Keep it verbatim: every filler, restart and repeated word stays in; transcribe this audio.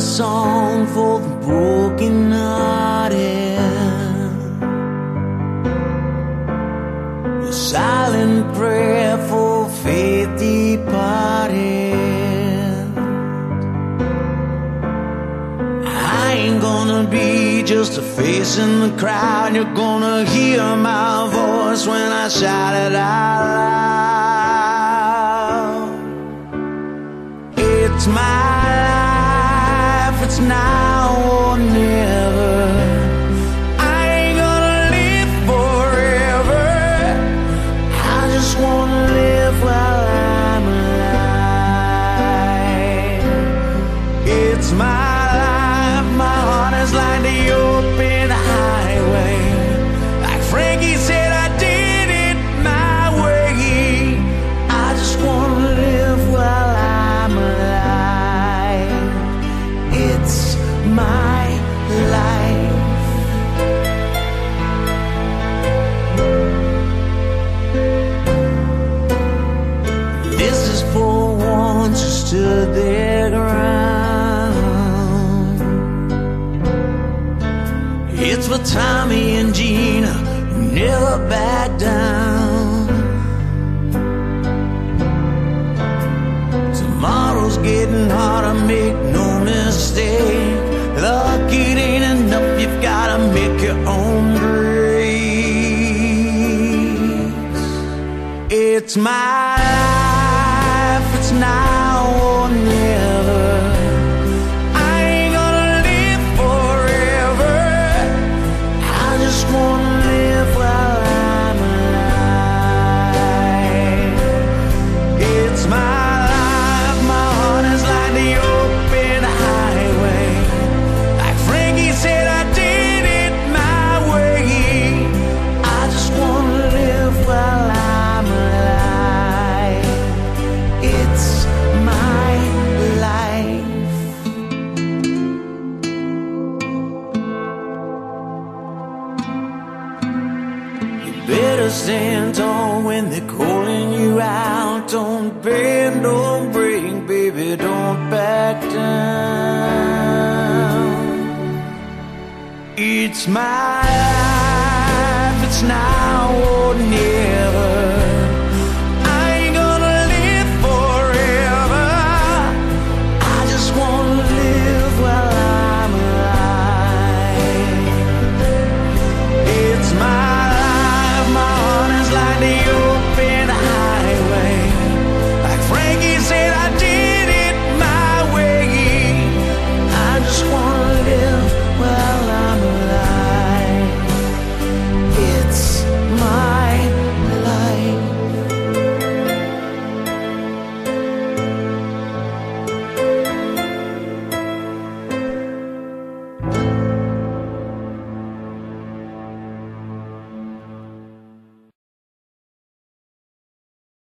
song for the broken-hearted, a silent prayer for faith departed. I ain't gonna be just a face in the crowd. You're gonna hear my voice when I shout it out loud. It's my life, it's now or never. I ain't gonna live forever. I just wanna live while I'm alive. It's my life, my heart is like the open highway. Like Frankie said, I did it my way. I just wanna live while I'm alive. It's my life. This is for ones who stood their ground. It's for Tommy and Gina who never back down. Tomorrow's getting harder, make no mistake. Luck, it ain't enough, you've gotta make your own breaks. It's my life, it's now or never. I ain't gonna live forever. I just wanna live while I'm alive. It's my life, my heart is like the open highway. Like Frankie said, I did it my way. I just wanna live while I'm alive. It's my life. You better stand tall when they're calling you out. Don't bend, don't break, baby, don't back down. It's my life, it's now or